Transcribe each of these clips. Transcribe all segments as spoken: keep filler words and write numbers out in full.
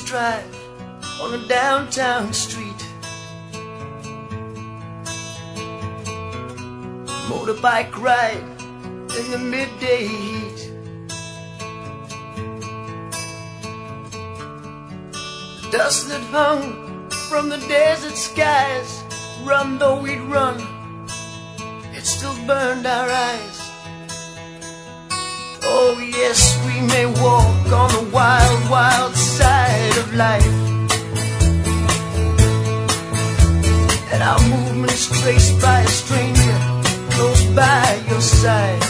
drive on a downtown street. Motorbike ride in the midday heat. Dust that hung from the desert skies, run though we'd run, it still burned our eyes. Oh yes, we may walk on the wild, wild side of life, and our movements traced by a stranger close by your side.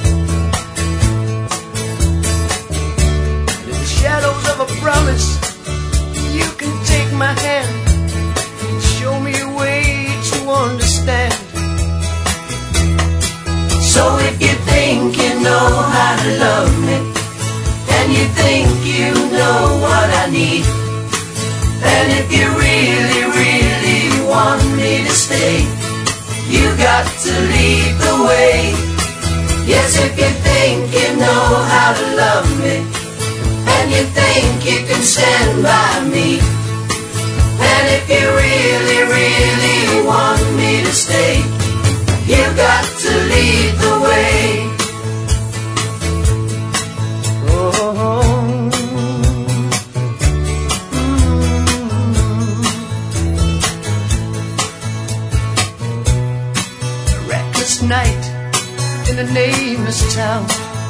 In the shadows of a promise, you can take my hand and show me a way to understand. So if you think you know how to love me, and you think you know what I need, and if you really, really want me to stay, you got to lead the way. Yes, if you think you know how to love me, and you think you can stand by me, and if you really, really want me to stay, you got to lead the way. Oh, mm. A reckless night in a nameless town.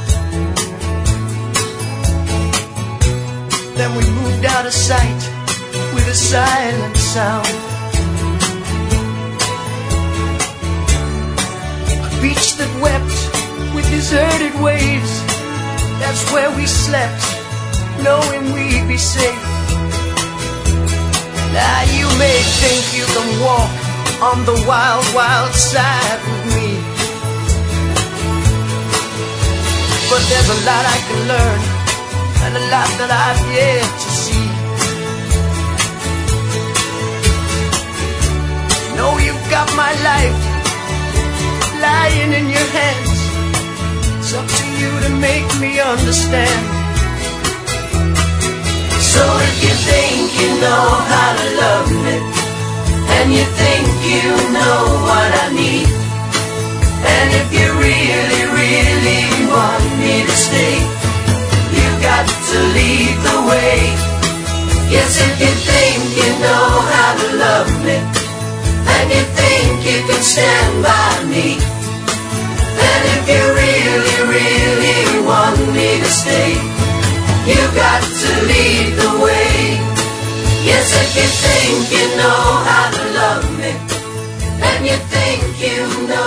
Then we moved out of sight with a silent sound. A beach that wept with deserted waves, that's where we slept, knowing we'd be safe. Now you may think you can walk on the wild, wild side with me, but there's a lot I can learn, and a lot that I've yet to see. Know you've got my life lying in your hands. It's up to you to make me understand. So if you think you know how to love me, and you think you know what I need, and if you really, really want me to stay, you got to lead the way. Yes, if you think you know how to love me, and you think you can stand by me, and if you really, really want me to stay, you got to lead the way. Yes, if you think you know how to love me, and you think you know